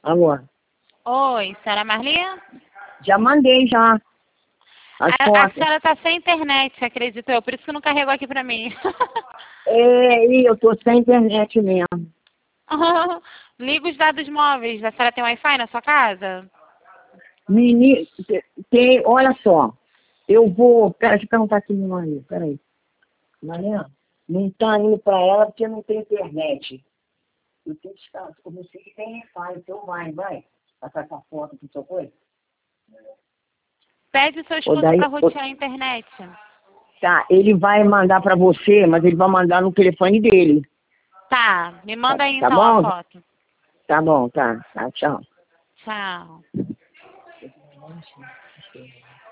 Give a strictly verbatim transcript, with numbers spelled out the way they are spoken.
Alô? Oi, senhora Marli? Já mandei, já. As A, a fotos. senhora tá sem internet, acredito eu, por isso que não carregou aqui pra mim. É, e eu tô sem internet mesmo. Liga os dados móveis. A senhora tem Wi-Fi na sua casa? Menino, tem, olha só. Eu vou. Pera, deixa eu perguntar aqui no marido. Peraí. Maria, não tá indo pra ela porque não tem internet. Eu tenho que estar. Eu não sei se tem Wi-Fi, então vai, vai. Passar essa foto aqui, sua coisa. Pede o seu Ou esposo daí, pra ou- rotear a internet. tá, ele vai mandar pra você, mas ele vai mandar no telefone dele. Tá, me Tá, manda aí tá então a bom? foto. Tá bom, tá. Tá, tchau. Tchau.